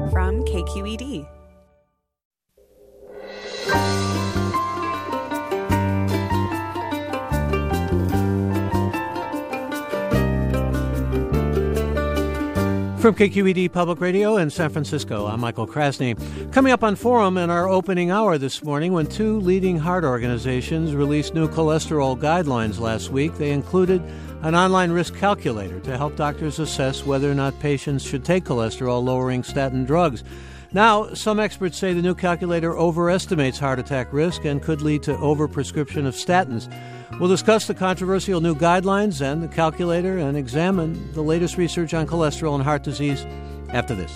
from KQED. From KQED Public Radio in San Francisco, I'm Michael Krasny. Coming up on Forum in our opening hour this morning, when two leading heart organizations released new cholesterol guidelines last week, they included an online risk calculator to help doctors assess whether or not patients should take cholesterol-lowering statin drugs. Now, some experts say the new calculator overestimates heart attack risk and could lead to overprescription of statins. We'll discuss the controversial new guidelines and the calculator and examine the latest research on cholesterol and heart disease after this.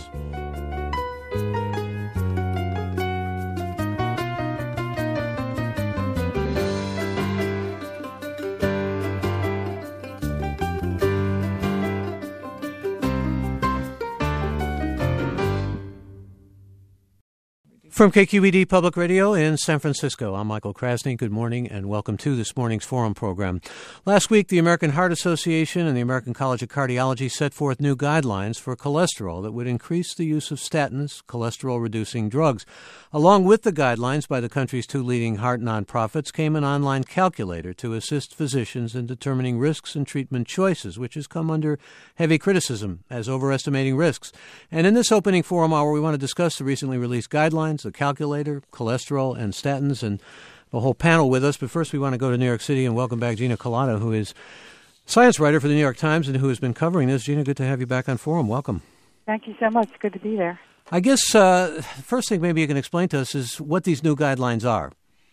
From KQED Public Radio in San Francisco, I'm Michael Krasny. Good morning and welcome to this morning's Forum program. Last week, the American Heart Association and the American College of Cardiology set forth new guidelines for cholesterol that would increase the use of statins, cholesterol-reducing drugs. Along with the guidelines by the country's two leading heart nonprofits came an online calculator to assist physicians in determining risks and treatment choices, which has come under heavy criticism as overestimating risks. And in this opening Forum hour, we want to discuss the recently released guidelines, the calculator, cholesterol, and statins, and the whole panel with us. But first, we want to go to New York City and welcome back Gina Kolata, who is science writer for the New York Times and who has been covering this. Gina, good to have you back on Forum. Welcome. Thank you so much. Good to be there. I guess first thing maybe you can explain to us is what these new guidelines are.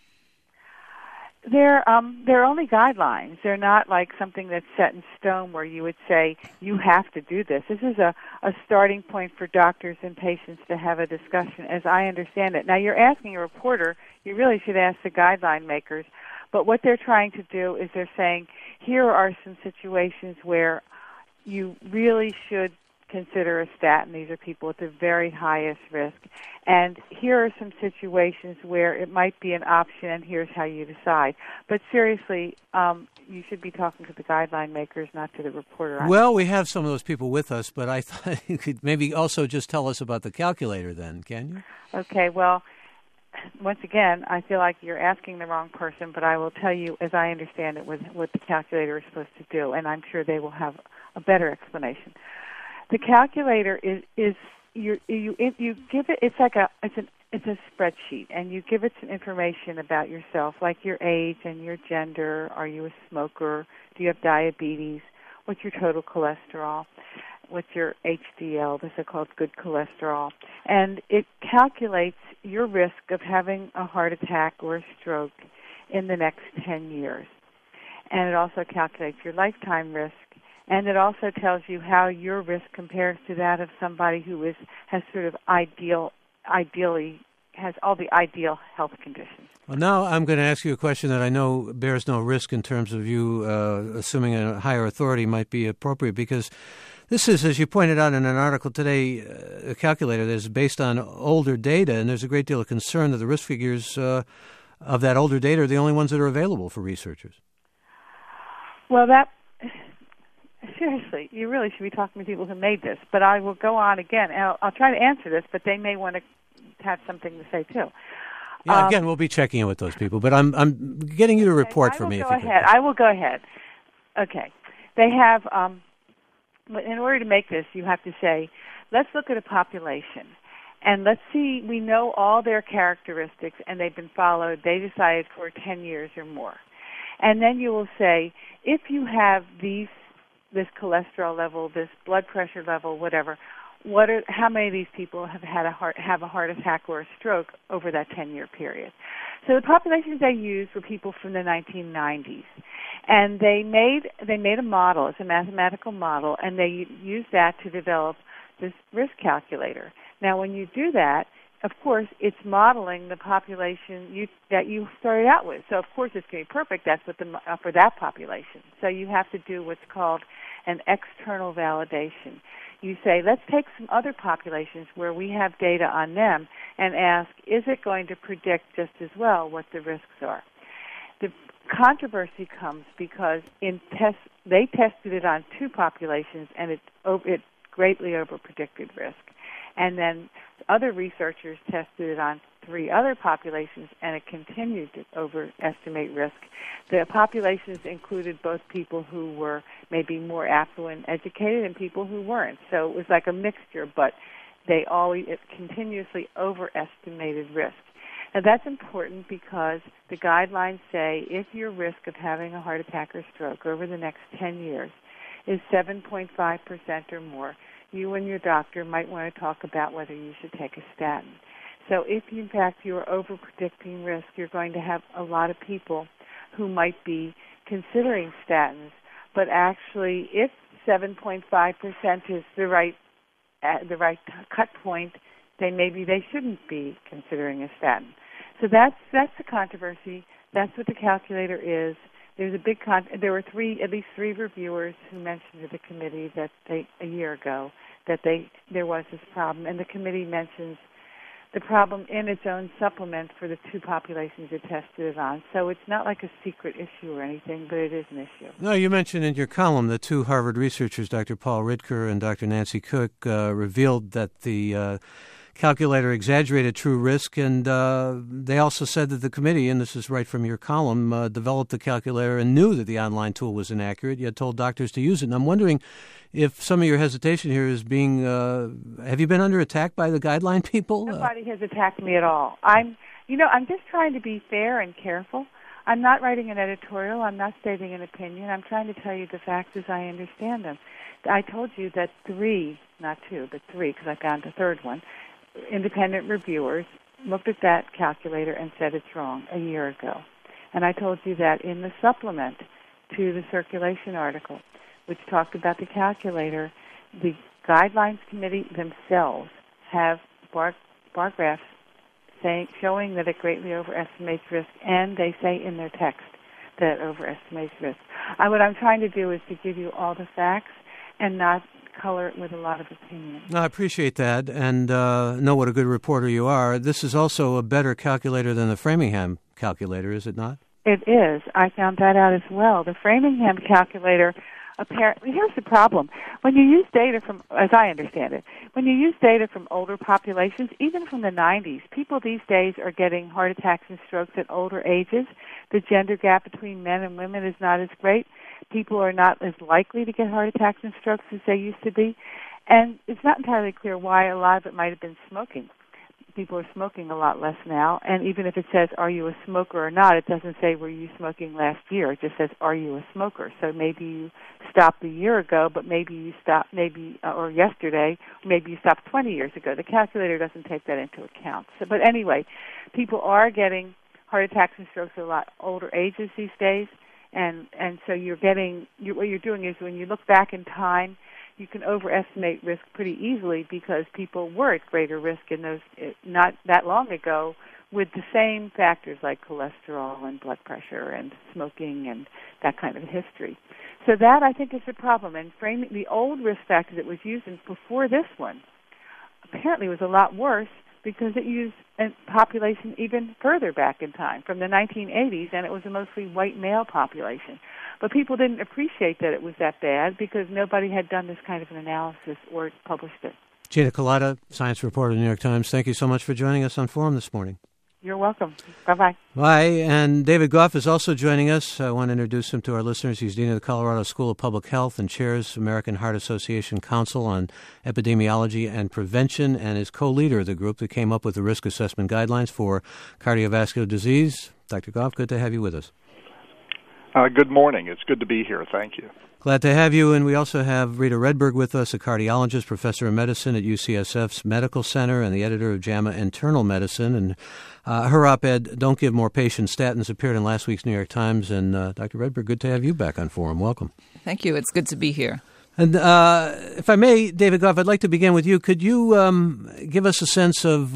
They're only guidelines. They're not like something that's set in stone where you would say, you have to do this. This is a starting point for doctors and patients to have a discussion, as I understand it. Now, you're asking a reporter, you really should ask the guideline makers, but what they're trying to do is they're saying, here are some situations where you really should consider a statin. These are people at the very highest risk. And here are some situations where it might be an option, and here's how you decide. But seriously, you should be talking to the guideline makers, not to the reporter. Well, we have some of those people with us, but I thought you could maybe also just tell us about the calculator then, can you? Okay, well, once again, I feel like you're asking the wrong person, but I will tell you, as I understand it, what the calculator is supposed to do, and I'm sure they will have a better explanation. The calculator is you give it. It's a spreadsheet, and you give it some information about yourself, like your age and your gender. Are you a smoker? Do you have diabetes? What's your total cholesterol? What's your HDL, the so-called good cholesterol? And it calculates your risk of having a heart attack or a stroke in the next 10 years. And it also calculates your lifetime risk. And it also tells you how your risk compares to that of somebody who has sort of ideally has all the ideal health conditions. Well, now I'm going to ask you a question that I know bears no risk in terms of you assuming a higher authority might be appropriate, because this is, as you pointed out in an article today, a calculator that is based on older data, and there's a great deal of concern that the risk figures of that older data are the only ones that are available for researchers. Well, seriously, you really should be talking to people who made this. But I will go on again, and I'll try to answer this, but they may want to have something to say, too. Yeah, again, we'll be checking in with those people, but I'm getting you to report for me. I will go ahead. Okay. They have, in order to make this, you have to say, let's look at a population, and let's see, we know all their characteristics, and they've been followed, they decided for 10 years or more. And then you will say, if you have this cholesterol level, this blood pressure level, whatever, how many of these people have a heart attack or a stroke over that 10-year period? So the populations they used were people from the 1990s, and they made a model. It's a mathematical model, and they used that to develop this risk calculator. Now, when you do that, of course, it's modeling the population that you started out with. So, of course, it's going to be perfect. That's what for that population. So you have to do what's called an external validation. You say, let's take some other populations where we have data on them and ask, is it going to predict just as well what the risks are? The controversy comes because they tested it on two populations, and it greatly overpredicted risk. And then other researchers tested it on 3 other populations, and it continued to overestimate risk. The populations included both people who were maybe more affluent, educated, and people who weren't. So it was like a mixture, but it continuously overestimated risk. Now that's important because the guidelines say if your risk of having a heart attack or stroke over the next 10 years is 7.5% or more, you and your doctor might want to talk about whether you should take a statin. So if, in fact, you are over-predicting risk, you're going to have a lot of people who might be considering statins, but actually if 7.5% is the right cut point, then maybe they shouldn't be considering a statin. So that's the controversy. That's what the calculator is. There's a big there were at least three reviewers who mentioned to the committee that a year ago that there was this problem, and the committee mentions the problem in its own supplement for the 2 populations it tested it on. So it's not like a secret issue or anything, but it is an issue. No, you mentioned in your column that 2 Harvard researchers, Dr. Paul Ridker and Dr. Nancy Cook, revealed that the calculator exaggerated true risk, and they also said that the committee, and this is right from your column, developed the calculator and knew that the online tool was inaccurate, yet told doctors to use it. And I'm wondering if some of your hesitation here is being, have you been under attack by the guideline people? Nobody has attacked me at all. I'm just trying to be fair and careful. I'm not writing an editorial. I'm not stating an opinion. I'm trying to tell you the facts as I understand them. I told you that 3, not 2, but 3, because I found a third one, independent reviewers looked at that calculator and said it's wrong a year ago. And I told you that in the supplement to the circulation article, which talked about the calculator, the guidelines committee themselves have bar graphs showing that it greatly overestimates risk, and they say in their text that it overestimates risk. What I'm trying to do is to give you all the facts and not color it with a lot of opinion. I appreciate that, and know what a good reporter you are. This is also a better calculator than the Framingham calculator, is it not? It is. I found that out as well. The Framingham calculator, apparently, here's the problem. When you use data from, as I understand it, when you use data from older populations, even from the 90s, people these days are getting heart attacks and strokes at older ages. The gender gap between men and women is not as great. People are not as likely to get heart attacks and strokes as they used to be. And it's not entirely clear why. A lot of it might have been smoking. People are smoking a lot less now. And even if it says, are you a smoker or not, it doesn't say, were you smoking last year? It just says, are you a smoker? So maybe you stopped a year ago, but maybe you stopped or yesterday, or maybe you stopped 20 years ago. The calculator doesn't take that into account. So, but anyway, people are getting heart attacks and strokes at a lot older ages these days. And so what you're doing is when you look back in time, you can overestimate risk pretty easily because people were at greater risk in those not that long ago with the same factors like cholesterol and blood pressure and smoking and that kind of history. So that, I think, is the problem. And framing the old risk factor that was used before this one apparently was a lot worse because it used a population even further back in time, from the 1980s, and it was a mostly white male population. But people didn't appreciate that it was that bad because nobody had done this kind of an analysis or published it. Gina Kolata, science reporter of the New York Times, thank you so much for joining us on Forum this morning. You're welcome. Bye-bye. Bye. And David Goff is also joining us. I want to introduce him to our listeners. He's Dean of the Colorado School of Public Health and chairs American Heart Association Council on Epidemiology and Prevention and is co-leader of the group that came up with the risk assessment guidelines for cardiovascular disease. Dr. Goff, good to have you with us. Good morning. It's good to be here. Thank you. Glad to have you. And we also have Rita Redberg with us, a cardiologist, professor of medicine at UCSF's Medical Center and the editor of JAMA Internal Medicine. And her op-ed, Don't Give More Patients Statins, appeared in last week's New York Times. And Dr. Redberg, good to have you back on Forum. Welcome. Thank you. It's good to be here. And if I may, David Goff, I'd like to begin with you. Could you give us a sense of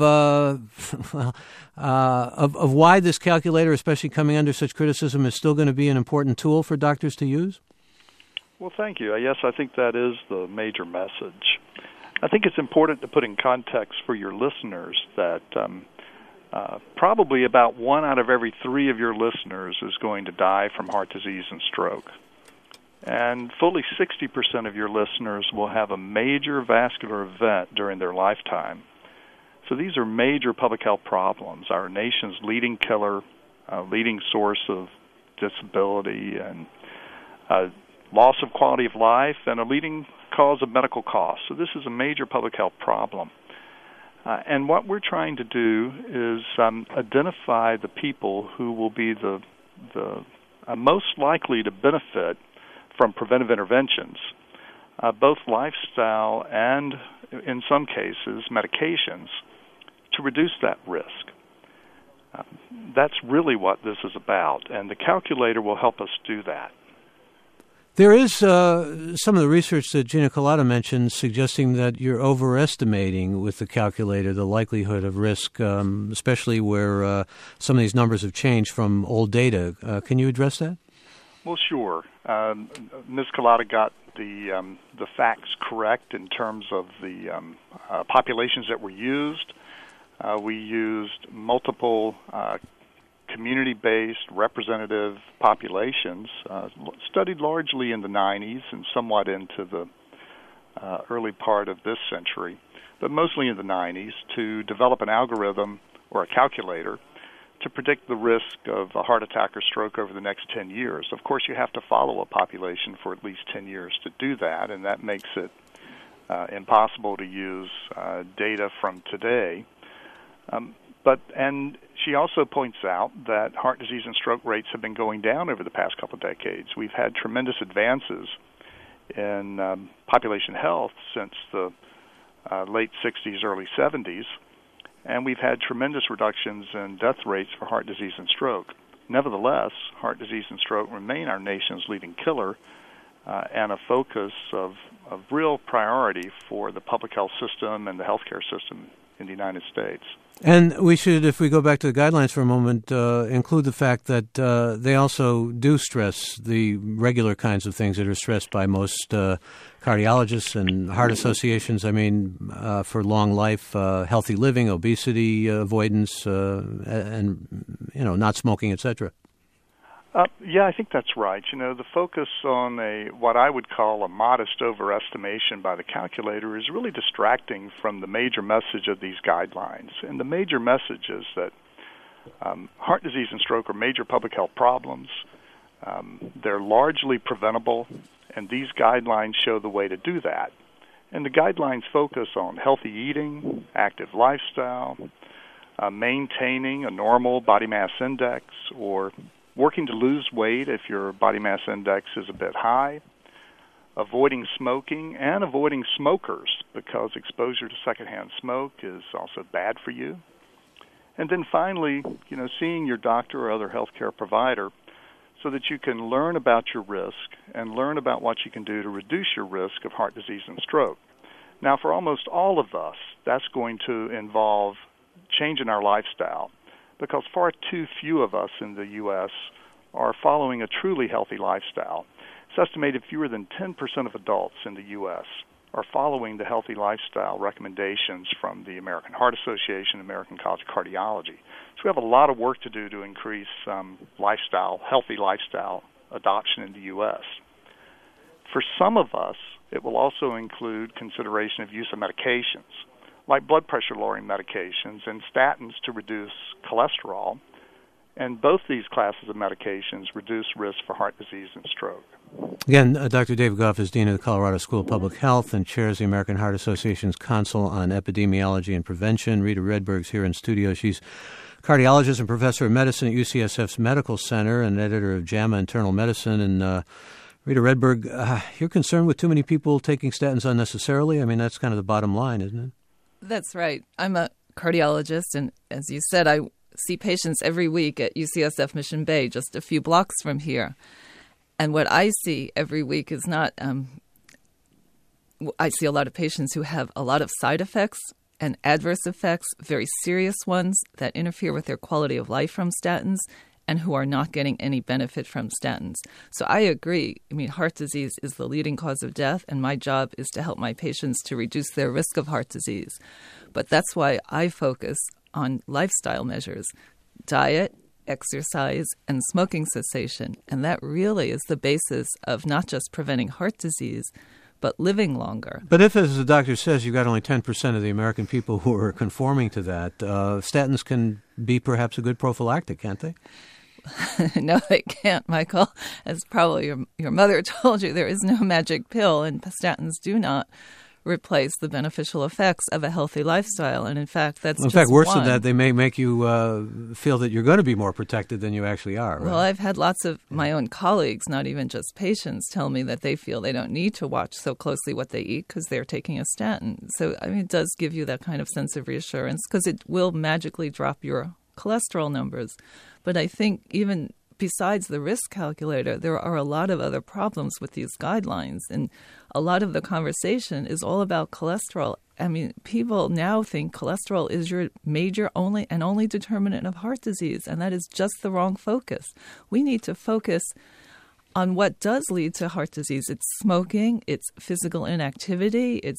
why this calculator, especially coming under such criticism, is still going to be an important tool for doctors to use? Well, thank you. Yes, I think that is the major message. I think it's important to put in context for your listeners that probably about 1 out of every 3 of your listeners is going to die from heart disease and stroke. And fully 60% of your listeners will have a major vascular event during their lifetime. So these are major public health problems, our nation's leading killer, leading source of disability and loss of quality of life, and a leading cause of medical costs. So this is a major public health problem. And what we're trying to do is identify the people who will be the most likely to benefit from preventive interventions, both lifestyle and, in some cases, medications, to reduce that risk. That's really what this is about, and the calculator will help us do that. There is some of the research that Gina Kolata mentioned suggesting that you're overestimating with the calculator the likelihood of risk, especially where some of these numbers have changed from old data. Can you address that? Well, sure. Ms. Kolata got the facts correct in terms of the populations that were used. We used multiple community-based representative populations, studied largely in the 90s and somewhat into the early part of this century, but mostly in the 90s, to develop an algorithm or a calculator to predict the risk of a heart attack or stroke over the next 10 years. Of course, you have to follow a population for at least 10 years to do that, and that makes it impossible to use data from today. And she also points out that heart disease and stroke rates have been going down over the past couple of decades. We've had tremendous advances in population health since the late 60s, early 70s, and we've had tremendous reductions in death rates for heart disease and stroke. Nevertheless, heart disease and stroke remain our nation's leading killer and a focus of real priority for the public health system and the healthcare system in the United States. And we should, if we go back to the guidelines for a moment, include the fact that they also do stress the regular kinds of things that are stressed by most cardiologists and heart associations. I mean, for long life, healthy living, obesity avoidance, and, not smoking, etc. Yeah, I think that's right. The focus on what I would call a modest overestimation by the calculator is really distracting from the major message of these guidelines. And the major message is that heart disease and stroke are major public health problems. They're largely preventable, and these guidelines show the way to do that. And the guidelines focus on healthy eating, active lifestyle, maintaining a normal body mass index, or working to lose weight if your body mass index is a bit high, avoiding smoking, and avoiding smokers because exposure to secondhand smoke is also bad for you. And then finally, seeing your doctor or other healthcare provider so that you can learn about your risk and learn about what you can do to reduce your risk of heart disease and stroke. Now, for almost all of us, that's going to involve changing our lifestyle, because far too few of us in the U.S. are following a truly healthy lifestyle. It's estimated fewer than 10% of adults in the U.S. are following the healthy lifestyle recommendations from the American Heart Association, American College of Cardiology. So we have a lot of work to do to increase healthy lifestyle adoption in the U.S. For some of us, it will also include consideration of use of medications, like blood pressure-lowering medications and statins to reduce cholesterol. And both these classes of medications reduce risk for heart disease and stroke. Again, Dr. David Goff is Dean of the Colorado School of Public Health and chairs the American Heart Association's Council on Epidemiology and Prevention. Rita Redberg's here in studio. She's cardiologist and professor of medicine at UCSF's Medical Center and editor of JAMA Internal Medicine. And Rita Redberg, you're concerned with too many people taking statins unnecessarily? I mean, that's kind of the bottom line, isn't it? That's right. I'm a cardiologist, and as you said, I see patients every week at UCSF Mission Bay, just a few blocks from here. And what I see every week is not, I see a lot of patients who have a lot of side effects and adverse effects, very serious ones that interfere with their quality of life from statins, and who are not getting any benefit from statins. So I agree. I mean, heart disease is the leading cause of death, and my job is to help my patients to reduce their risk of heart disease. But that's why I focus on lifestyle measures, diet, exercise, and smoking cessation. And that really is the basis of not just preventing heart disease, but living longer. But if, as the doctor says, you've got only 10% of the American people who are conforming to that, statins can be perhaps a good prophylactic, can't they? No, they can't, Michael. As probably your mother told you, there is no magic pill, and statins do not replace the beneficial effects of a healthy lifestyle. And in fact, that's in fact worse than that. They may make you feel that you're going to be more protected than you actually are. Right? Well, I've had lots of my own colleagues, not even just patients, tell me that they feel they don't need to watch so closely what they eat because they're taking a statin. So, I mean, it does give you that kind of sense of reassurance because it will magically drop your cholesterol numbers. But I think even besides the risk calculator, there are a lot of other problems with these guidelines. And a lot of the conversation is all about cholesterol. I mean, people now think cholesterol is your major only determinant of heart disease, and that is just the wrong focus. We need to focus on what does lead to heart disease. It's smoking, it's physical inactivity, it's,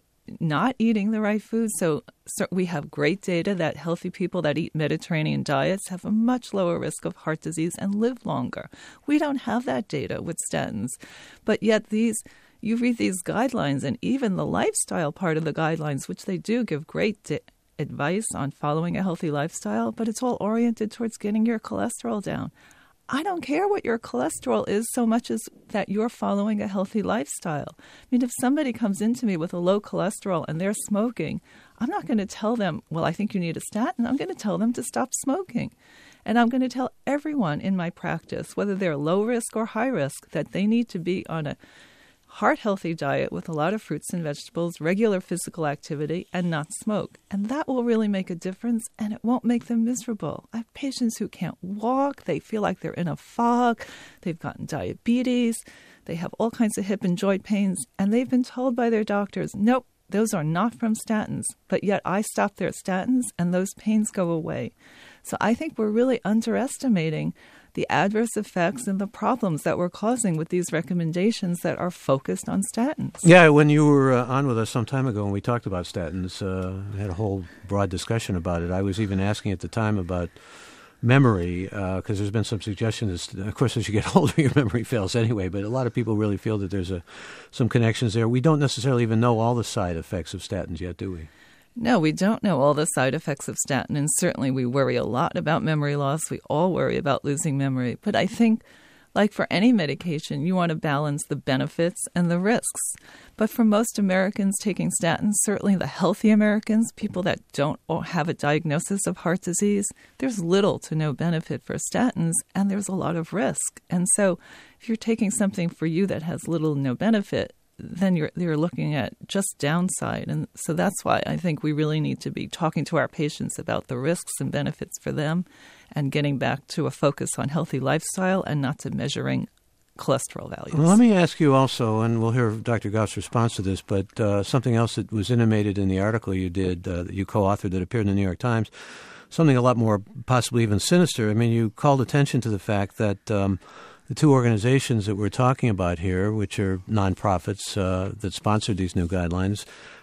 not eating the right food. So we have great data that healthy people that eat Mediterranean diets have a much lower risk of heart disease and live longer. We don't have that data with statins. But yet you read these guidelines, and even the lifestyle part of the guidelines, which they do give great advice on following a healthy lifestyle, but it's all oriented towards getting your cholesterol down. I don't care what your cholesterol is so much as that you're following a healthy lifestyle. I mean, if somebody comes into me with a low cholesterol and they're smoking, I'm not going to tell them, well, I think you need a statin. I'm going to tell them to stop smoking. And I'm going to tell everyone in my practice, whether they're low risk or high risk, that they need to be on a heart-healthy diet with a lot of fruits and vegetables, regular physical activity, and not smoke. And that will really make a difference, and it won't make them miserable. I have patients who can't walk. They feel like they're in a fog. They've gotten diabetes. They have all kinds of hip and joint pains, and they've been told by their doctors, nope, those are not from statins. But yet I stop their statins, and those pains go away. So I think we're really underestimating the adverse effects and the problems that we're causing with these recommendations that are focused on statins. Yeah, when you were on with us some time ago and we talked about statins, we had a whole broad discussion about it. I was even asking at the time about memory, because there's been some suggestions. Of course, as you get older, your memory fails anyway, but a lot of people really feel that there's some connections there. We don't necessarily even know all the side effects of statins yet, do we? No, we don't know all the side effects of statin, and certainly we worry a lot about memory loss. We all worry about losing memory. But I think, like for any medication, you want to balance the benefits and the risks. But for most Americans taking statins, certainly the healthy Americans, people that don't have a diagnosis of heart disease, there's little to no benefit for statins, and there's a lot of risk. And so if you're taking something for you that has little to no benefit, then you're looking at just downside. And so that's why I think we really need to be talking to our patients about the risks and benefits for them and getting back to a focus on healthy lifestyle and not to measuring cholesterol values. Well, let me ask you also, and we'll hear Dr. Goff's response to this, but something else that was intimated in the article you did, that you co-authored that appeared in the New York Times, something a lot more possibly even sinister. I mean, you called attention to the fact that the two organizations that we're talking about here, which are nonprofits that sponsored these new guidelines,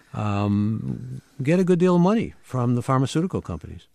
get a good deal of money from the pharmaceutical companies.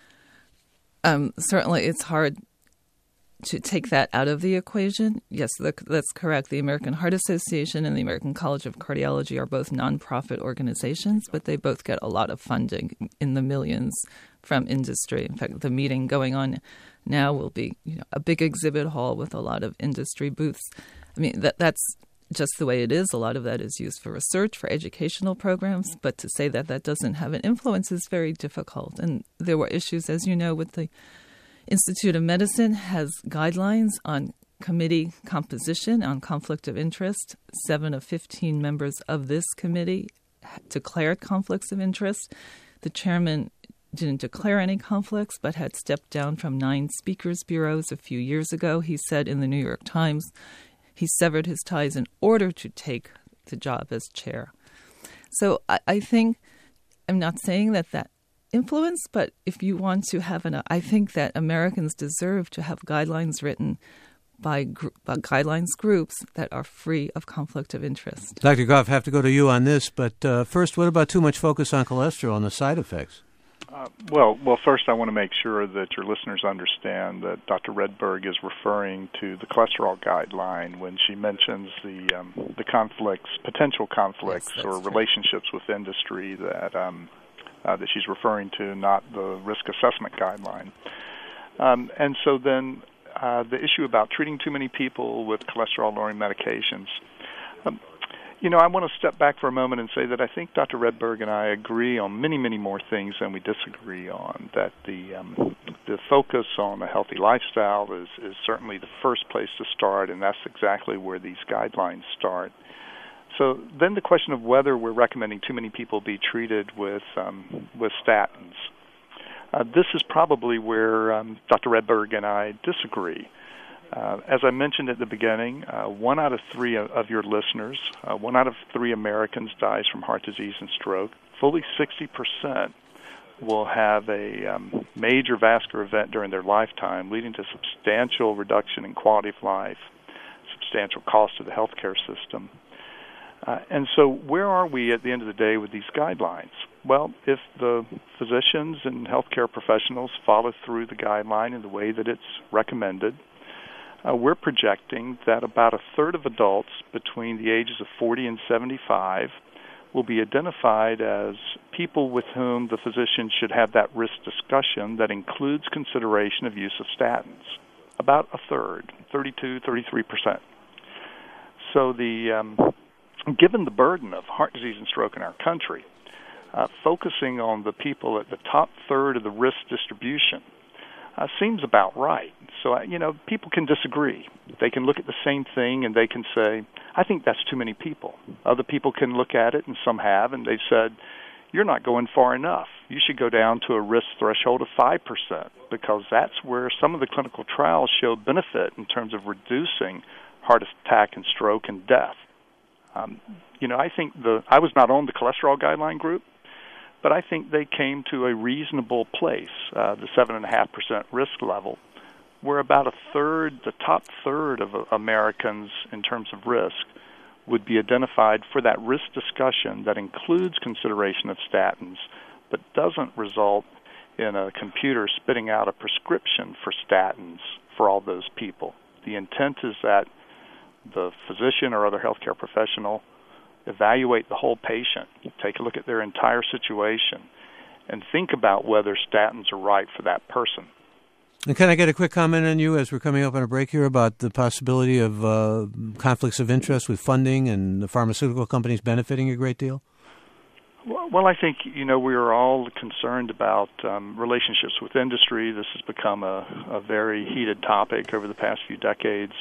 Certainly, it's hard to take that out of the equation. Yes, that's correct. The American Heart Association and the American College of Cardiology are both nonprofit organizations, but they both get a lot of funding in the millions from industry. In fact, the meeting going on now will be a big exhibit hall with a lot of industry booths. I mean, that's just the way it is. A lot of that is used for research, for educational programs, but to say that that doesn't have an influence is very difficult. And there were issues, as you know, with the Institute of Medicine has guidelines on committee composition, on conflict of interest. 7 of 15 members of this committee declared conflicts of interest. The chairman didn't declare any conflicts, but had stepped down from 9 speakers bureaus a few years ago. He said in the New York Times he severed his ties in order to take the job as chair. So I think, I'm not saying that influence, but if you want to have I think that Americans deserve to have guidelines written by guidelines groups that are free of conflict of interest. Dr. Goff, I have to go to you on this, but first, what about too much focus on cholesterol and the side effects? Well, first I want to make sure that your listeners understand that Dr. Redberg is referring to the cholesterol guideline when she mentions the conflicts, potential conflicts, yes, or true. relationships with industry that she's referring to, not the risk assessment guideline. And so then the issue about treating too many people with cholesterol-lowering medications. I want to step back for a moment and say that I think Dr. Redberg and I agree on many, many more things than we disagree on, that the focus on a healthy lifestyle is certainly the first place to start, and that's exactly where these guidelines start. So then the question of whether we're recommending too many people be treated with statins. This is probably where Dr. Redberg and I disagree. As I mentioned at the beginning, 1 out of 3 of your listeners, 1 out of 3 Americans dies from heart disease and stroke. Fully 60% will have a major vascular event during their lifetime, leading to substantial reduction in quality of life, substantial cost to the healthcare system. And so where are we at the end of the day with these guidelines? Well, if the physicians and healthcare professionals follow through the guideline in the way that it's recommended, we're projecting that about a third of adults between the ages of 40 and 75 will be identified as people with whom the physician should have that risk discussion that includes consideration of use of statins. About a third, 32, 33%. So given the burden of heart disease and stroke in our country, focusing on the people at the top third of the risk distribution seems about right. So, people can disagree. They can look at the same thing and they can say, I think that's too many people. Other people can look at it, and some have, and they've said, you're not going far enough. You should go down to a risk threshold of 5%, because that's where some of the clinical trials show benefit in terms of reducing heart attack and stroke and death. I think I was not on the cholesterol guideline group, but I think they came to a reasonable place, the 7.5% risk level, where about a third, the top third of Americans in terms of risk, would be identified for that risk discussion that includes consideration of statins, but doesn't result in a computer spitting out a prescription for statins for all those people. The intent is that the physician or other healthcare professional evaluate the whole patient, take a look at their entire situation, and think about whether statins are right for that person. And can I get a quick comment on you as we're coming up on a break here about the possibility of conflicts of interest with funding and the pharmaceutical companies benefiting a great deal? Well, I think, we are all concerned about relationships with industry. This has become a very heated topic over the past few decades.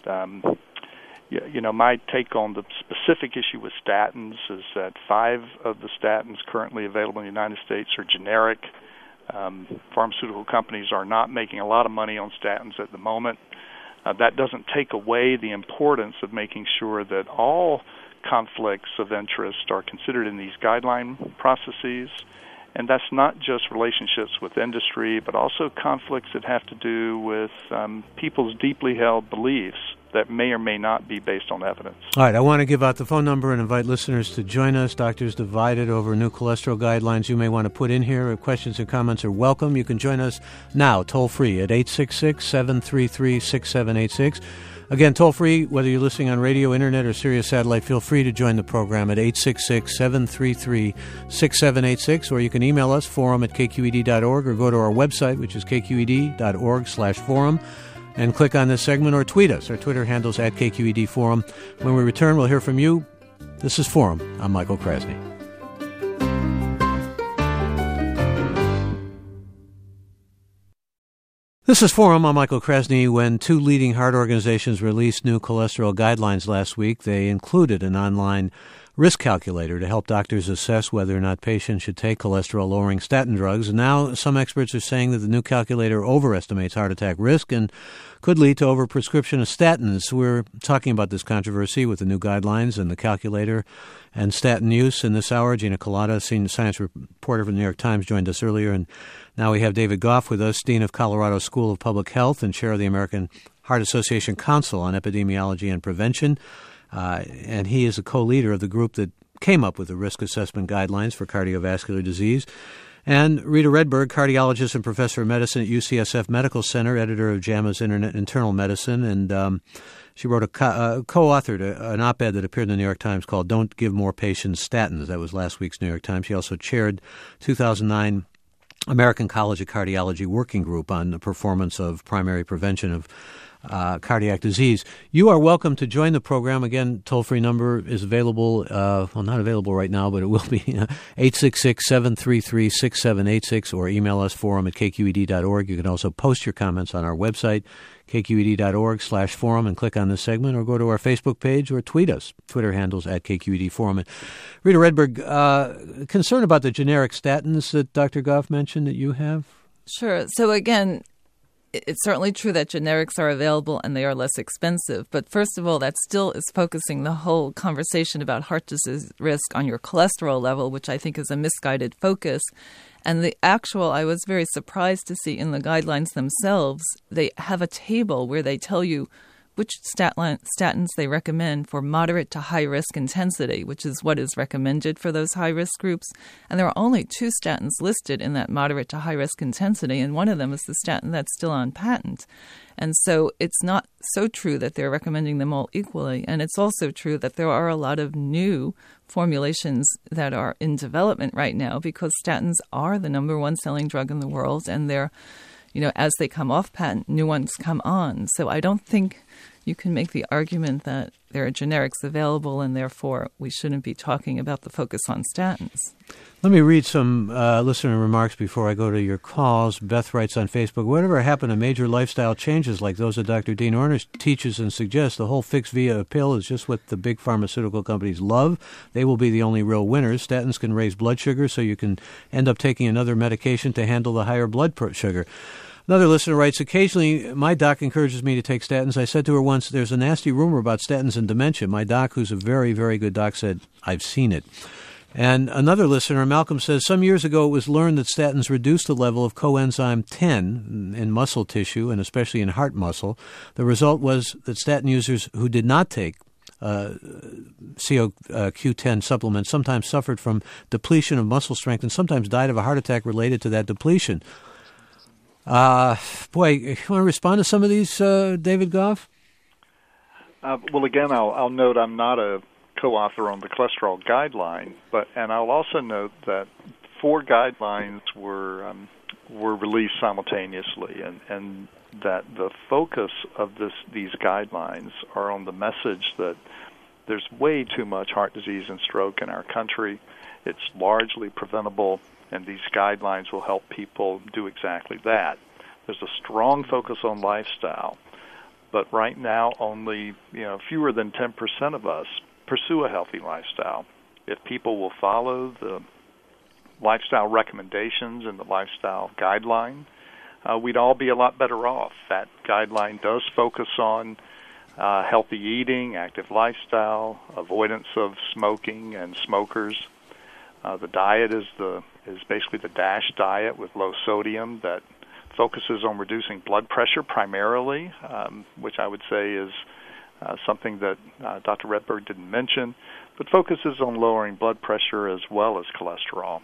My take on the specific issue with statins is that 5 of the statins currently available in the United States are generic. Pharmaceutical companies are not making a lot of money on statins at the moment. That doesn't take away the importance of making sure that all conflicts of interest are considered in these guideline processes. And that's not just relationships with industry, but also conflicts that have to do with people's deeply held beliefs that may or may not be based on evidence. All right, I want to give out the phone number and invite listeners to join us. Doctors divided over new cholesterol guidelines you may want to put in here. Questions and comments are welcome. You can join us now, toll-free, at 866-733-6786. Again, toll-free, whether you're listening on radio, internet, or Sirius Satellite, feel free to join the program at 866-733-6786, or you can email us, forum@kqed.org, or go to our website, which is kqed.org/forum, and click on this segment or tweet us. Our Twitter handle's @KQED Forum. When we return, we'll hear from you. This is Forum. I'm Michael Krasny. This is Forum. I'm Michael Krasny. When 2 leading heart organizations released new cholesterol guidelines last week, they included an online risk calculator to help doctors assess whether or not patients should take cholesterol-lowering statin drugs. And now some experts are saying that the new calculator overestimates heart attack risk and could lead to overprescription of statins. We're talking about this controversy with the new guidelines and the calculator and statin use in this hour. Gina Colada, senior science reporter for the New York Times, joined us earlier. And now we have David Goff with us, Dean of Colorado School of Public Health and chair of the American Heart Association Council on Epidemiology and Prevention. And he is a co-leader of the group that came up with the risk assessment guidelines for cardiovascular disease. And Rita Redberg, cardiologist and professor of medicine at UCSF Medical Center, editor of JAMA's Internal Medicine, and she wrote co-authored an op-ed that appeared in the New York Times called "Don't Give More Patients Statins." That was last week's New York Times. She also chaired 2009 American College of Cardiology Working Group on the performance of primary prevention of cardiac disease. You are welcome to join the program. Again, toll-free number is available, not available right now, but it will be 866-733-6786, or email us, forum@kqed.org. You can also post your comments on our website, kqed.org/forum, and click on this segment, or go to our Facebook page or tweet us. Twitter handles @KQED Forum. And Rita Redberg, concern about the generic statins that Dr. Goff mentioned that you have? Sure. So again, it's certainly true that generics are available and they are less expensive. But first of all, that still is focusing the whole conversation about heart disease risk on your cholesterol level, which I think is a misguided focus. And I was very surprised to see in the guidelines themselves, they have a table where they tell you which statins they recommend for moderate to high risk intensity, which is what is recommended for those high risk groups. And there are only 2 statins listed in that moderate to high risk intensity, and one of them is the statin that's still on patent. And so it's not so true that they're recommending them all equally. And it's also true that there are a lot of new formulations that are in development right now, because statins are the number 1 selling drug in the world, and they're, as they come off patent, new ones come on. So I don't think you can make the argument that there are generics available and therefore we shouldn't be talking about the focus on statins. Let me read some listener remarks before I go to your calls. Beth writes on Facebook, whatever happened to major lifestyle changes like those that Dr. Dean Ornish teaches and suggests? The whole fix via a pill is just what the big pharmaceutical companies love. They will be the only real winners. Statins can raise blood sugar, so you can end up taking another medication to handle the higher blood sugar. Another listener writes, occasionally my doc encourages me to take statins. I said to her once, there's a nasty rumor about statins and dementia. My doc, who's a very, very good doc, said, I've seen it. And another listener, Malcolm, says, some years ago it was learned that statins reduce the level of coenzyme 10 in muscle tissue, and especially in heart muscle. The result was that statin users who did not take CoQ10 supplements sometimes suffered from depletion of muscle strength and sometimes died of a heart attack related to that depletion. You want to respond to some of these, David Goff? Well, again, I'll note I'm not a co-author on the cholesterol guideline, and I'll also note that 4 guidelines were released simultaneously, and that the focus of these guidelines are on the message that there's way too much heart disease and stroke in our country. It's largely preventable, and these guidelines will help people do exactly that. There's a strong focus on lifestyle, but right now only fewer than 10% of us pursue a healthy lifestyle. If people will follow the lifestyle recommendations and the lifestyle guideline, we'd all be a lot better off. That guideline does focus on healthy eating, active lifestyle, avoidance of smoking and smokers. The diet is basically the DASH diet with low sodium that focuses on reducing blood pressure primarily, which I would say is something that Dr. Redberg didn't mention, but focuses on lowering blood pressure as well as cholesterol.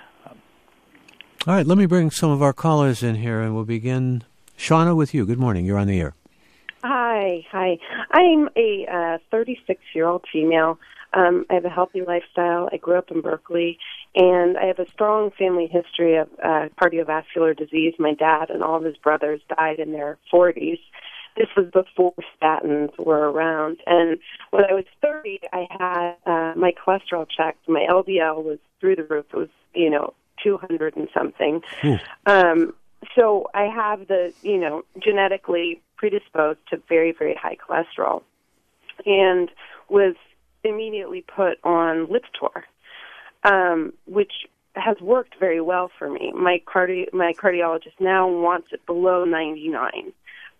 All right, let me bring some of our callers in here, and we'll begin. Shauna, with you. Good morning. You're on the air. Hi. I'm a 36-year-old female. I have a healthy lifestyle. I grew up in Berkeley, and I have a strong family history of cardiovascular disease. My dad and all of his brothers died in their 40s. This was before statins were around. And when I was 30, I had my cholesterol checked. My LDL was through the roof. It was, 200 and something. So I have the, genetically predisposed to very, very high cholesterol, and was immediately put on Lipitor, which has worked very well for me. My cardiologist now wants it below 99.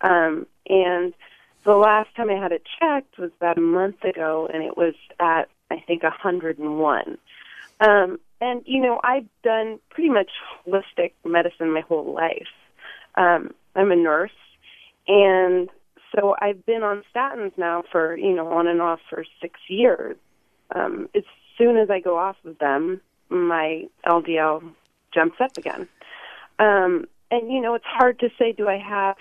And the last time I had it checked was about a month ago, and it was at, I think, 101. And, I've done pretty much holistic medicine my whole life. I'm a nurse, and so I've been on statins now for, on and off for 6 years. As soon as I go off of them, my LDL jumps up again. And, it's hard to say, do I have,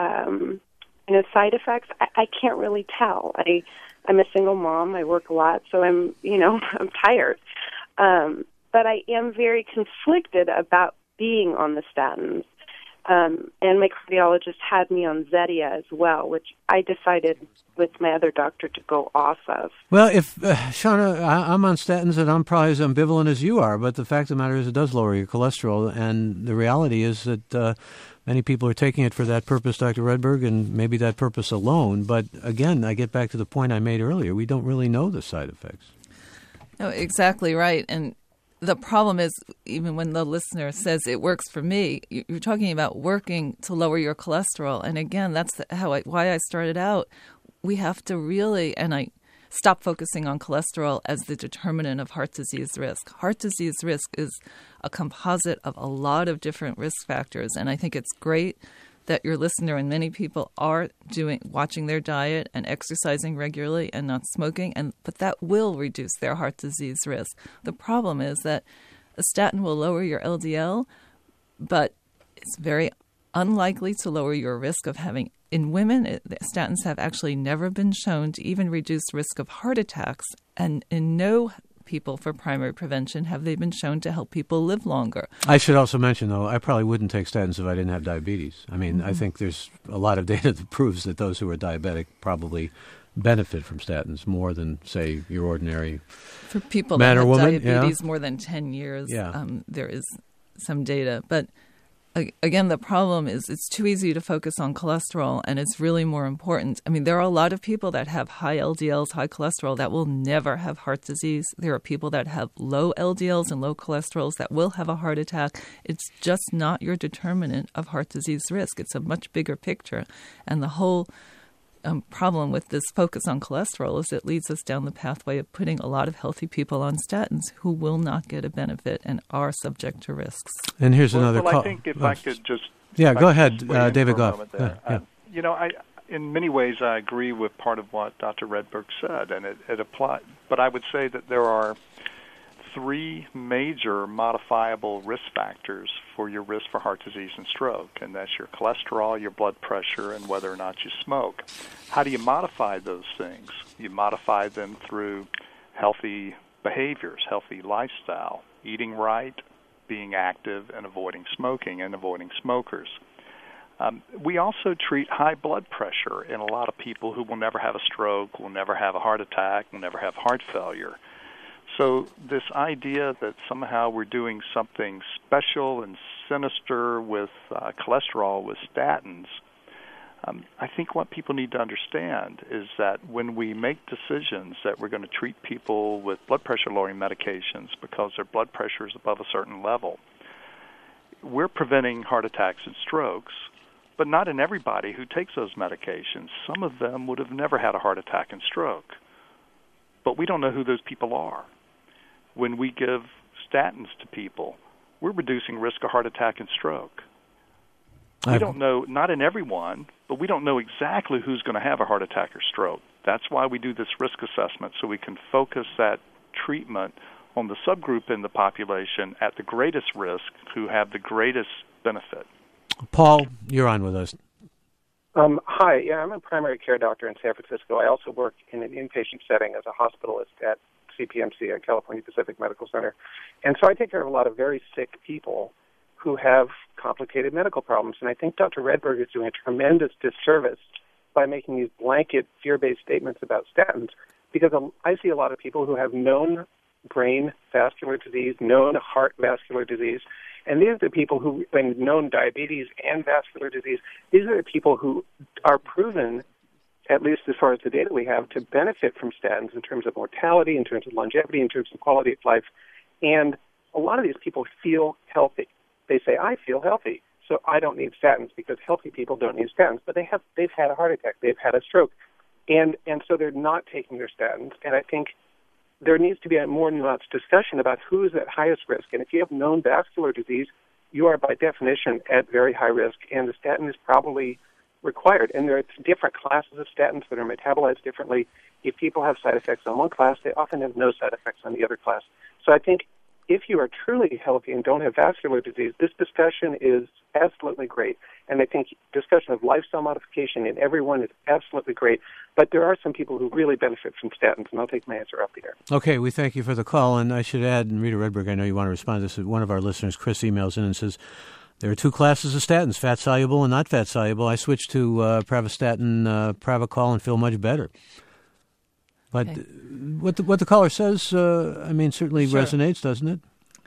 side effects? I can't really tell. I'm a single mom. I work a lot, so I'm tired. But I am very conflicted about being on the statins. And my cardiologist had me on Zetia as well, which I decided with my other doctor to go off of. Well, if Shauna, I'm on statins and I'm probably as ambivalent as you are, but the fact of the matter is it does lower your cholesterol, and the reality is that many people are taking it for that purpose, Dr. Redberg, and maybe that purpose alone. But again, I get back to the point I made earlier. We don't really know the side effects. No, exactly right. And the problem is, even when the listener says it works for me, you're talking about working to lower your cholesterol. And again, that's why I started out. We have to really, and I stop focusing on cholesterol as the determinant of heart disease risk. Heart disease risk is a composite of a lot of different risk factors. And I think it's great that your listener and many people are watching their diet and exercising regularly and not smoking, but that will reduce their heart disease risk. The problem is that a statin will lower your LDL, but it's very unlikely to lower your risk of having. In women, statins have actually never been shown to even reduce risk of heart attacks, and in no people for primary prevention have they been shown to help people live longer. I should also mention, though, I probably wouldn't take statins if I didn't have diabetes. I mean, I think there's a lot of data that proves that those who are diabetic probably benefit from statins more than, say, your ordinary for people man that or have woman. diabetes more than 10 years. There is some data, but again, the problem is it's too easy to focus on cholesterol, and it's really more important. I mean, there are a lot of people that have high LDLs, high cholesterol, that will never have heart disease. There are people that have low LDLs and low cholesterols that will have a heart attack. It's just not your determinant of heart disease risk. It's a much bigger picture. And the whole problem with this focus on cholesterol is it leads us down the pathway of putting a lot of healthy people on statins who will not get a benefit and are subject to risks. And here's another call. I think if I could just... Yeah, go ahead, David Goff. In many ways, I agree with part of what Dr. Redberg said, and it applies. But I would say that there are three major modifiable risk factors for your risk for heart disease and stroke, and that's your cholesterol, your blood pressure, and whether or not you smoke. How do you modify those things? You modify them through healthy behaviors, healthy lifestyle, eating right, being active, and avoiding smoking and avoiding smokers. We also treat high blood pressure in a lot of people who will never have a stroke, will never have a heart attack, will never have heart failure. So this idea that somehow we're doing something special and sinister with cholesterol, with statins, I think what people need to understand is that when we make decisions that we're going to treat people with blood pressure-lowering medications because their blood pressure is above a certain level, we're preventing heart attacks and strokes, but not in everybody who takes those medications. Some of them would have never had a heart attack and stroke, but we don't know who those people are. When we give statins to people, we're reducing risk of heart attack and stroke. We don't know, not in everyone, but we don't know exactly who's going to have a heart attack or stroke. That's why we do this risk assessment, so we can focus that treatment on the subgroup in the population at the greatest risk who have the greatest benefit. Paul, you're on with us. Hi. Yeah, I'm a primary care doctor in San Francisco. I also work in an inpatient setting as a hospitalist at CPMC at California Pacific Medical Center. And so I take care of a lot of very sick people who have complicated medical problems. And I think Dr. Redberg is doing a tremendous disservice by making these blanket fear-based statements about statins, because I see a lot of people who have known brain vascular disease, known heart vascular disease, and these are the people who, when known diabetes and vascular disease, these are the people who are proven, at least as far as the data we have, to benefit from statins in terms of mortality, in terms of longevity, in terms of quality of life. And a lot of these people feel healthy. They say, I feel healthy, so I don't need statins, because healthy people don't need statins. But they've had a heart attack, they've had a stroke, and so they're not taking their statins. And I think there needs to be a more nuanced discussion about who is at highest risk. And if you have known vascular disease, you are by definition at very high risk, and the statin is probably required. And there are different classes of statins that are metabolized differently. If people have side effects on one class, they often have no side effects on the other class. So I think if you are truly healthy and don't have vascular disease, this discussion is absolutely great. And I think discussion of lifestyle modification in everyone is absolutely great. But there are some people who really benefit from statins, and I'll take my answer up here. Okay, we thank you for the call. And I should add, and Rita Redberg, I know you want to respond to this. One of our listeners, Chris, emails in and says, there are two classes of statins, fat-soluble and not fat-soluble. I switched to Pravastatin, Pravachol, and feel much better. But okay. What the caller says, certainly sure. resonates, doesn't it?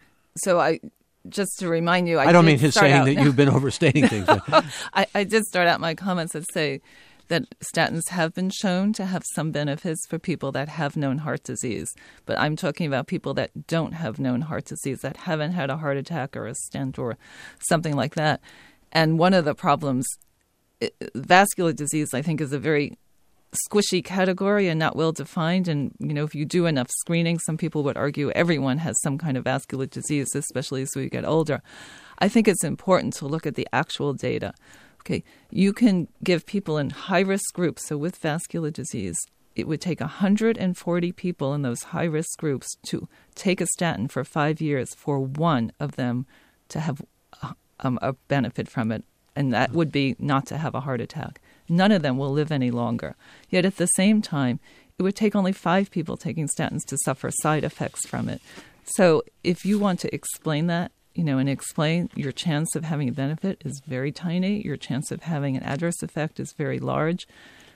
So just to remind you, I don't mean his saying that you've been overstating things. I did start out my comments that say that statins have been shown to have some benefits for people that have known heart disease. But I'm talking about people that don't have known heart disease, that haven't had a heart attack or a stent or something like that. And one of the problems, vascular disease, I think, is a very squishy category and not well defined. And, if you do enough screening, some people would argue everyone has some kind of vascular disease, especially as we get older. I think it's important to look at the actual data. Okay, you can give people in high-risk groups, so with vascular disease, it would take 140 people in those high-risk groups to take a statin for 5 years for one of them to have a benefit from it, and that would be not to have a heart attack. None of them will live any longer. Yet at the same time, it would take only 5 people taking statins to suffer side effects from it. So if you want to explain that, and explain your chance of having a benefit is very tiny. Your chance of having an adverse effect is very large.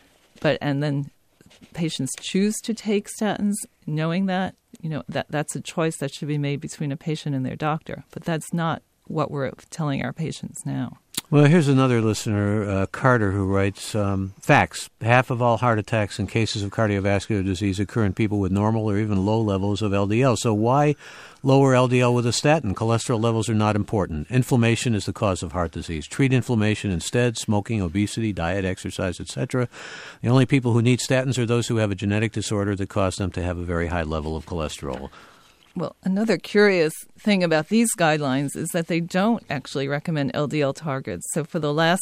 And then patients choose to take statins knowing that, that's a choice that should be made between a patient and their doctor. But that's not what we're telling our patients now. Well, here's another listener, Carter, who writes, facts. Half of all heart attacks and cases of cardiovascular disease occur in people with normal or even low levels of LDL. So why lower LDL with a statin? Cholesterol levels are not important. Inflammation is the cause of heart disease. Treat inflammation instead. Smoking, obesity, diet, exercise, etc. The only people who need statins are those who have a genetic disorder that causes them to have a very high level of cholesterol. Well, another curious thing about these guidelines is that they don't actually recommend LDL targets. So for the last,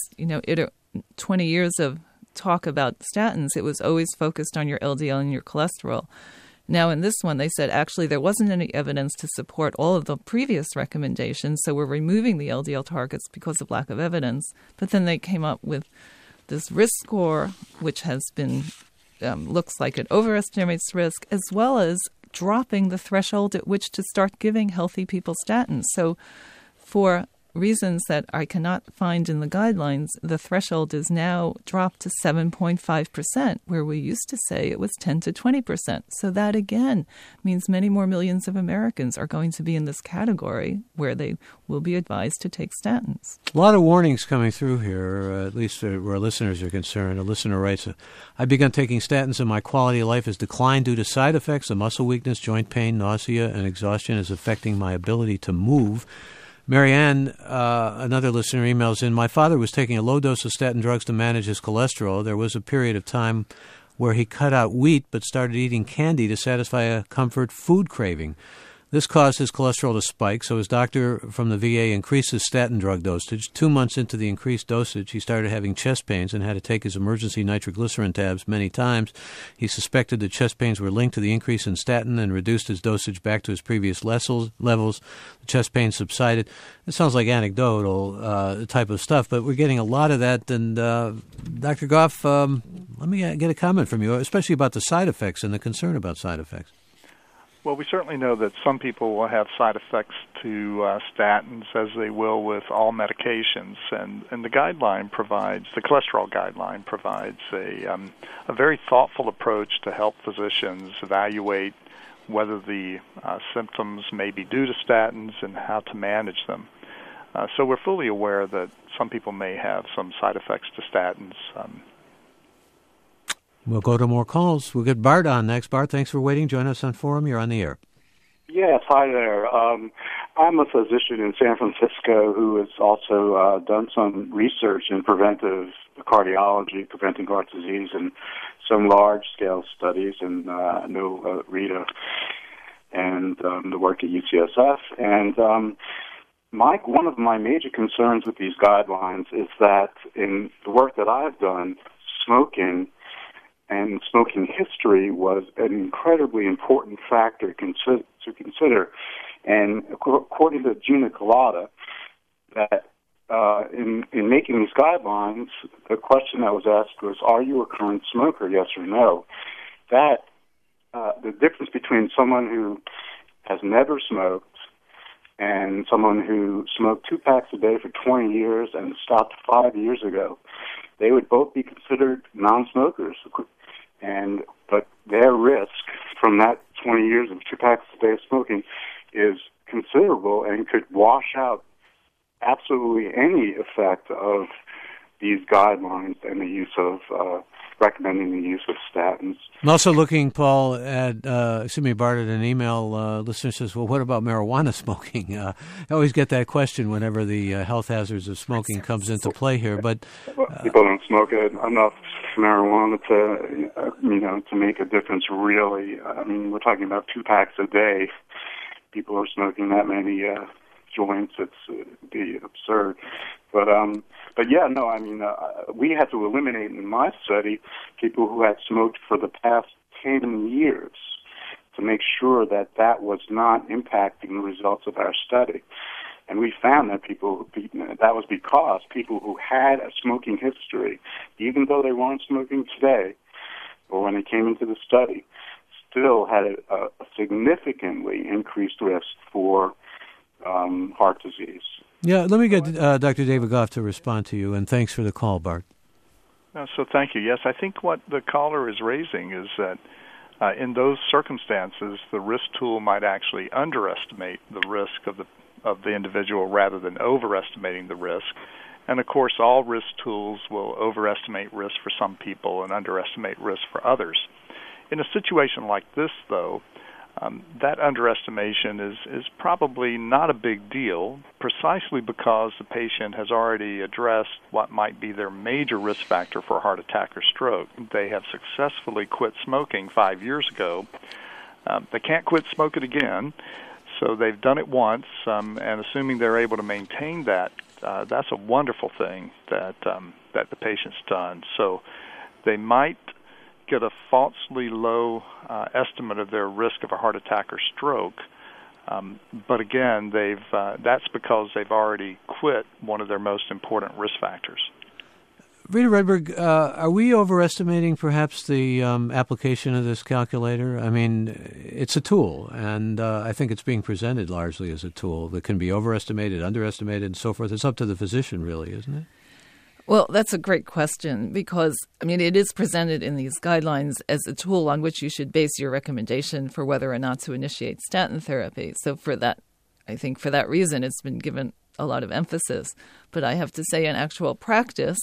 20 years of talk about statins, it was always focused on your LDL and your cholesterol. Now, in this one, they said actually there wasn't any evidence to support all of the previous recommendations, so we're removing the LDL targets because of lack of evidence. But then they came up with this risk score, which has been looks like it overestimates risk, as well as dropping the threshold at which to start giving healthy people statins. So for reasons that I cannot find in the guidelines, the threshold is now dropped to 7.5%, where we used to say it was 10 to 20%. So that, again, means many more millions of Americans are going to be in this category where they will be advised to take statins. A lot of warnings coming through here, at least where listeners are concerned. A listener writes, I've begun taking statins and my quality of life has declined due to side effects of muscle weakness, joint pain, nausea, and exhaustion is affecting my ability to move. Marianne, another listener, emails in, my father was taking a low dose of statin drugs to manage his cholesterol. There was a period of time where he cut out wheat but started eating candy to satisfy a comfort food craving. This caused his cholesterol to spike, so his doctor from the VA increased his statin drug dosage. 2 months into the increased dosage, he started having chest pains and had to take his emergency nitroglycerin tabs many times. He suspected the chest pains were linked to the increase in statin and reduced his dosage back to his previous levels. The chest pain subsided. It sounds like anecdotal type of stuff, but we're getting a lot of that. And Dr. Goff, let me get a comment from you, especially about the side effects and the concern about side effects. Well, we certainly know that some people will have side effects to statins, as they will with all medications, and the guideline provides, the cholesterol guideline provides a very thoughtful approach to help physicians evaluate whether the symptoms may be due to statins and how to manage them. So we're fully aware that some people may have some side effects to statins. We'll go to more calls. We'll get Bart on next. Bart, thanks for waiting. Join us on Forum. You're on the air. Yes, hi there. I'm a physician in San Francisco who has also done some research in preventive cardiology, preventing heart disease, and some large-scale studies, and I know Rita and the work at UCSF. And one of my major concerns with these guidelines is that in the work that I've done, smoking and smoking history was an incredibly important factor to consider And according to Gina Collada, that in making these guidelines, the question that was asked was, are you a current smoker, yes or no? That the difference between someone who has never smoked and someone who smoked 2 packs a day for 20 years and stopped 5 years ago, they would both be considered non-smokers. But their risk from that 20 years of 2 packs a day of smoking is considerable and could wash out absolutely any effect of these guidelines and the use of recommending the use of statins. I'm also looking, Paul, at Bart, at an email. Listener says, well, what about marijuana smoking? I always get that question whenever the health hazards of smoking comes into play here. But people don't smoke enough marijuana to make a difference, really. I mean, we're talking about 2 packs a day. People are smoking that many joints. It'd be absurd. But yeah, no, I mean, we had to eliminate in my study people who had smoked for the past 10 years to make sure that that was not impacting the results of our study. And we found that that was because people who had a smoking history, even though they weren't smoking today or when they came into the study, still had a significantly increased risk for heart disease. Yeah, let me get Dr. David Goff to respond to you, and thanks for the call, Bart. So thank you. Yes, I think what the caller is raising is that in those circumstances, the risk tool might actually underestimate the risk of the individual rather than overestimating the risk. And, of course, all risk tools will overestimate risk for some people and underestimate risk for others. In a situation like this, though, that underestimation is probably not a big deal, precisely because the patient has already addressed what might be their major risk factor for a heart attack or stroke. They have successfully quit smoking 5 years ago. They can't quit smoking again, so they've done it once, and assuming they're able to maintain that, that's a wonderful thing that the patient's done. So they might get a falsely low estimate of their risk of a heart attack or stroke, but again, that's because they've already quit one of their most important risk factors. Rita Redberg, are we overestimating perhaps the application of this calculator? I mean, it's a tool, and I think it's being presented largely as a tool that can be overestimated, underestimated, and so forth. It's up to the physician, really, isn't it? Well, that's a great question because, I mean, it is presented in these guidelines as a tool on which you should base your recommendation for whether or not to initiate statin therapy. So for that, I think for that reason, it's been given a lot of emphasis. But I have to say in actual practice,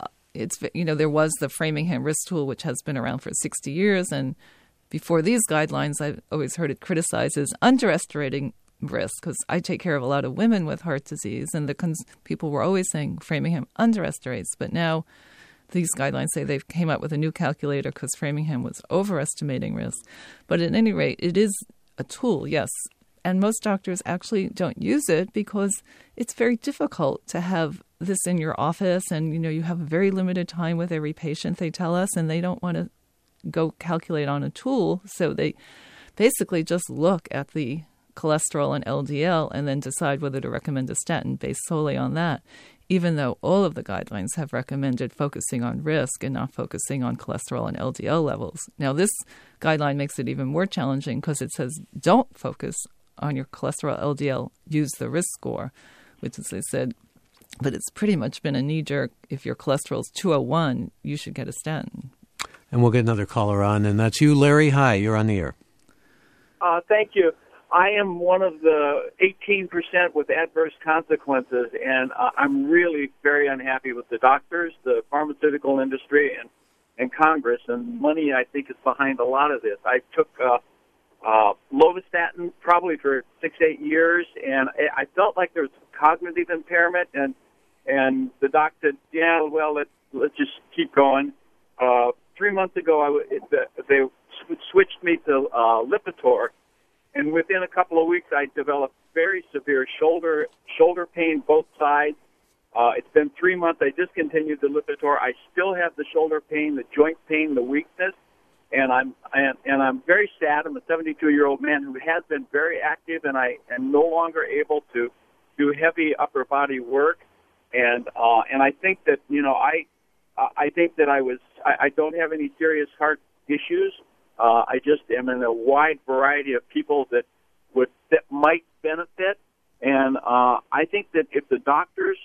there was the Framingham risk tool, which has been around for 60 years. And before these guidelines, I've always heard it criticized as underestimating risk because I take care of a lot of women with heart disease, and people were always saying Framingham underestimates. But now these guidelines say they've came up with a new calculator because Framingham was overestimating risk. But at any rate, it is a tool, yes. And most doctors actually don't use it because it's very difficult to have this in your office, and you have a very limited time with every patient, they tell us, and they don't want to go calculate on a tool. So they basically just look at the cholesterol and LDL and then decide whether to recommend a statin based solely on that, even though all of the guidelines have recommended focusing on risk and not focusing on cholesterol and LDL levels. Now, this guideline makes it even more challenging because it says don't focus on your cholesterol LDL, use the risk score, which, as I said, but it's pretty much been a knee-jerk. If your cholesterol is 201, you should get a statin. And we'll get another caller on, and that's you, Larry. Hi, you're on the air. Thank you. I am one of the 18% with adverse consequences, and I'm really very unhappy with the doctors, the pharmaceutical industry, and Congress. And money, I think, is behind a lot of this. I took lovastatin probably for 6-8 years, and I felt like there was cognitive impairment, and the doc said, yeah, well, let's just keep going. 3 months ago, they switched me to Lipitor. And within a couple of weeks, I developed very severe shoulder pain, both sides. It's been 3 months. I discontinued the Lipitor. I still have the shoulder pain, the joint pain, the weakness. I'm very sad. I'm a 72-year-old man who has been very active, and I am no longer able to do heavy upper body work. And I think that I think that I don't have any serious heart issues. I just am in a wide variety of people that might benefit. And I think that if the doctors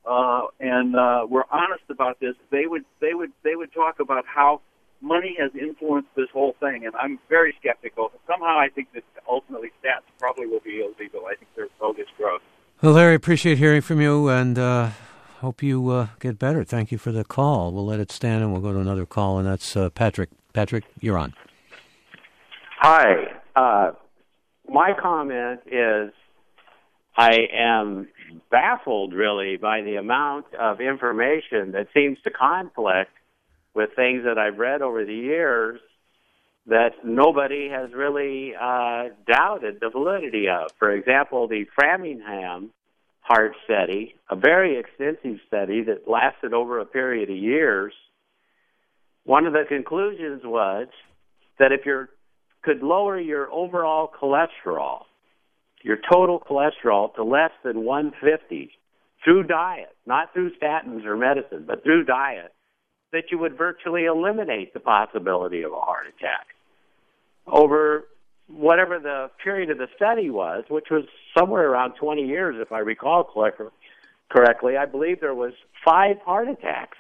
were honest about this, they would talk about how money has influenced this whole thing. And I'm very skeptical. Somehow I think that ultimately statins probably will be illegal. I think they're bogus growth. Well, Larry, appreciate hearing from you, and hope you get better. Thank you for the call. We'll let it stand, and we'll go to another call, and that's Patrick. Patrick, you're on. Hi. My comment is I am baffled, really, by the amount of information that seems to conflict with things that I've read over the years that nobody has really doubted the validity of. For example, the Framingham heart study, a very extensive study that lasted over a period of years, one of the conclusions was that if you could lower your overall cholesterol, your total cholesterol, to less than 150 through diet, not through statins or medicine, but through diet, that you would virtually eliminate the possibility of a heart attack. Over whatever the period of the study was, which was somewhere around 20 years, if I recall correctly, I believe there was 5 heart attacks.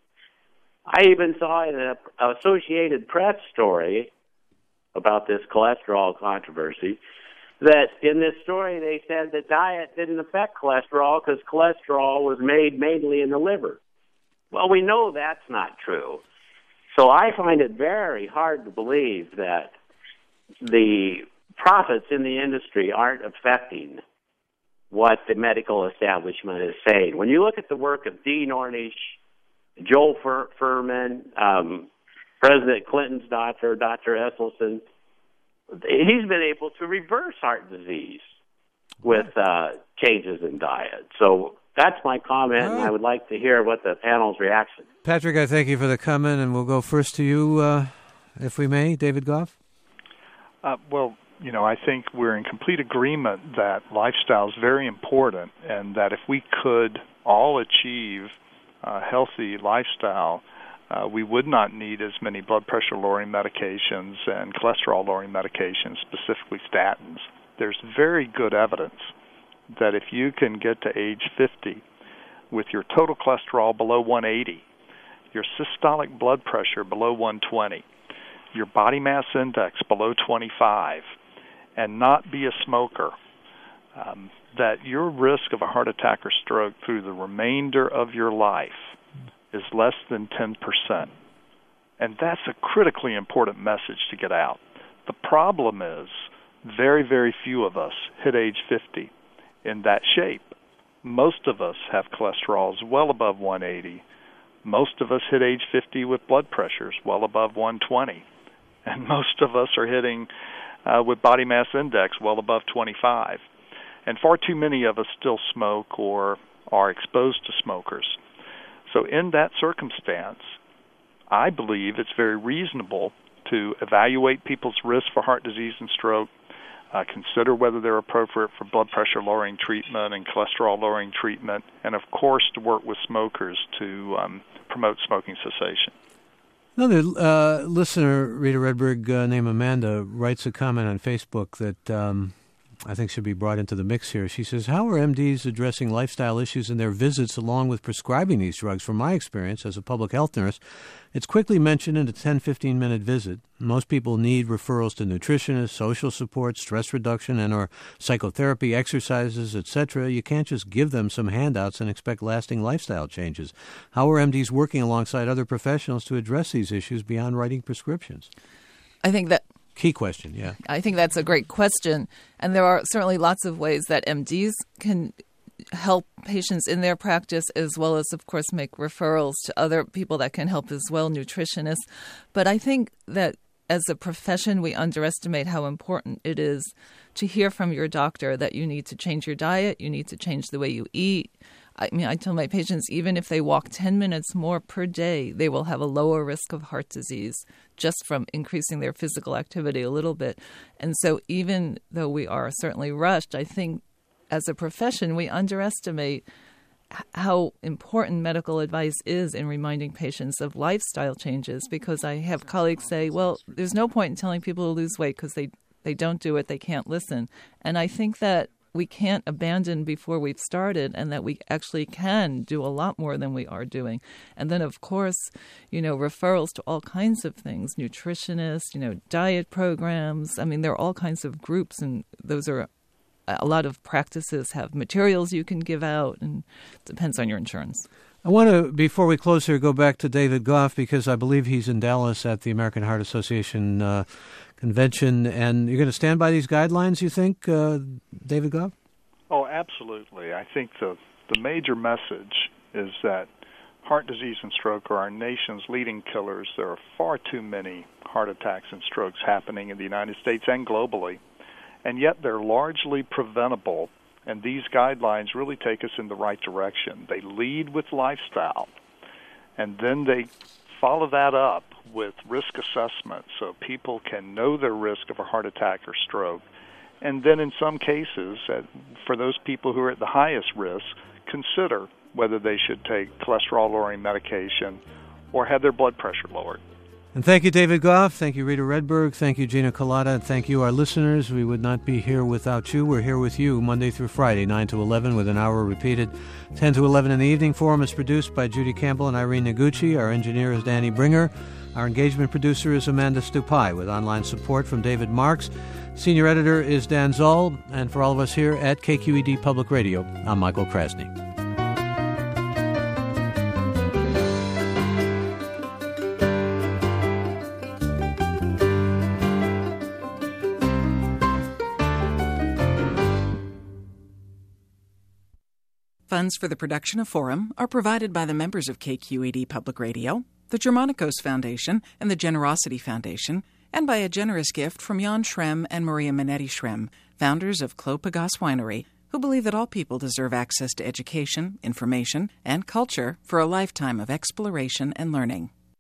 I even saw in an Associated Press story about this cholesterol controversy that in this story they said that diet didn't affect cholesterol because cholesterol was made mainly in the liver. Well, we know that's not true. So I find it very hard to believe that the profits in the industry aren't affecting what the medical establishment is saying. When you look at the work of Dean Ornish, Joel Furman, President Clinton's doctor, Dr. Esselstyn, he's been able to reverse heart disease with changes in diet. So that's my comment, and I would like to hear what the panel's reaction is. Patrick, I thank you for the comment, and we'll go first to you, if we may, David Goff. Well, I think we're in complete agreement that lifestyle is very important, and that if we could all achieve a healthy lifestyle, we would not need as many blood pressure-lowering medications and cholesterol-lowering medications, specifically statins. There's very good evidence that if you can get to age 50 with your total cholesterol below 180, your systolic blood pressure below 120, your body mass index below 25, and not be a smoker, that your risk of a heart attack or stroke through the remainder of your life is less than 10%. And that's a critically important message to get out. The problem is very, very few of us hit age 50 in that shape. Most of us have cholesterols well above 180. Most of us hit age 50 with blood pressures well above 120. And most of us are hitting with body mass index well above 25. And far too many of us still smoke or are exposed to smokers. So in that circumstance, I believe it's very reasonable to evaluate people's risk for heart disease and stroke, consider whether they're appropriate for blood pressure-lowering treatment and cholesterol-lowering treatment, and, of course, to work with smokers to promote smoking cessation. Another listener, Rita Redberg, named Amanda, writes a comment on Facebook that I think should be brought into the mix here. She says, how are MDs addressing lifestyle issues in their visits along with prescribing these drugs? From my experience as a public health nurse, it's quickly mentioned in a 10, 15-minute visit. Most people need referrals to nutritionists, social support, stress reduction, and or psychotherapy, exercises, etc. You can't just give them some handouts and expect lasting lifestyle changes. How are MDs working alongside other professionals to address these issues beyond writing prescriptions? I think that key question, yeah. I think that's a great question. And there are certainly lots of ways that MDs can help patients in their practice, as well as, of course, make referrals to other people that can help as well, nutritionists. But I think that as a profession, we underestimate how important it is to hear from your doctor that you need to change your diet, you need to change the way you eat. I tell my patients, even if they walk 10 minutes more per day, they will have a lower risk of heart disease just from increasing their physical activity a little bit. And so even though we are certainly rushed, I think as a profession, we underestimate how important medical advice is in reminding patients of lifestyle changes, because I have colleagues say, well, there's no point in telling people to lose weight because they don't do it, they can't listen. And I think that we can't abandon before we've started, and that we actually can do a lot more than we are doing. And then, of course, referrals to all kinds of things, nutritionists, diet programs. I mean, there are all kinds of groups, and those are a lot of practices have materials you can give out, and it depends on your insurance. I want to, before we close here, go back to David Goff, because I believe he's in Dallas at the American Heart Association convention. And you're going to stand by these guidelines, you think, David Goff? Oh, absolutely. I think the major message is that heart disease and stroke are our nation's leading killers. There are far too many heart attacks and strokes happening in the United States and globally, and yet they're largely preventable, and these guidelines really take us in the right direction. They lead with lifestyle, and then they follow that up with risk assessment so people can know their risk of a heart attack or stroke, and then in some cases, for those people who are at the highest risk, consider whether they should take cholesterol-lowering medication or have their blood pressure lowered. And thank you, David Goff. Thank you, Rita Redberg. Thank you, Gina Colada. And thank you, our listeners. We would not be here without you. We're here with you Monday through Friday, 9 to 11, with an hour repeated 10 to 11 in the evening. Forum is produced by Judy Campbell and Irene Noguchi. Our engineer is Danny Bringer. Our engagement producer is Amanda Stupai, with online support from David Marks. Senior editor is Dan Zoll. And for all of us here at KQED Public Radio, I'm Michael Krasny. Funds for the production of Forum are provided by the members of KQED Public Radio, the Germanicos Foundation, and the Generosity Foundation, and by a generous gift from Jan Schrem and Maria Minetti Schrem, founders of Clos Pegase Winery, who believe that all people deserve access to education, information, and culture for a lifetime of exploration and learning.